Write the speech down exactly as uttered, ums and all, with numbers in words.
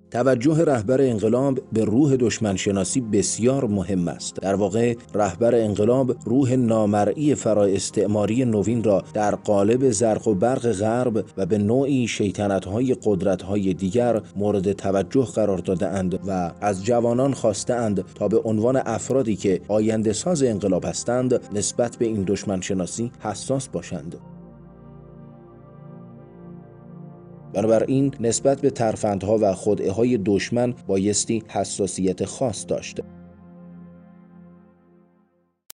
توجه رهبر انقلاب به روح دشمن شناسی بسیار مهم است. در واقع رهبر انقلاب روح نامرئی فرااستعماری نوین را در قالب زرق و برق غرب و به نوعی شیطنت‌های قدرت‌های دیگر مورد توجه قرار داده‌اند و از جوانان خواسته‌اند تا به عنوان افرادی که آینده ساز انقلاب هستند نسبت به این دشمن شناسی حساس باشند. بنابراین نسبت به ترفندها و خدعه‌های دشمن بایستی حساسیت خاص داشت.